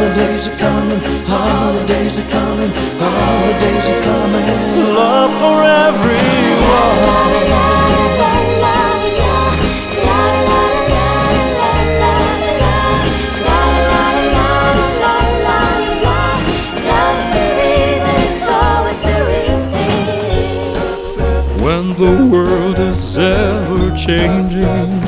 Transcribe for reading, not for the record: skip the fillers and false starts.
holidays are coming, holidays are coming, holidays are coming. Love for everyone. When the world is ever changing,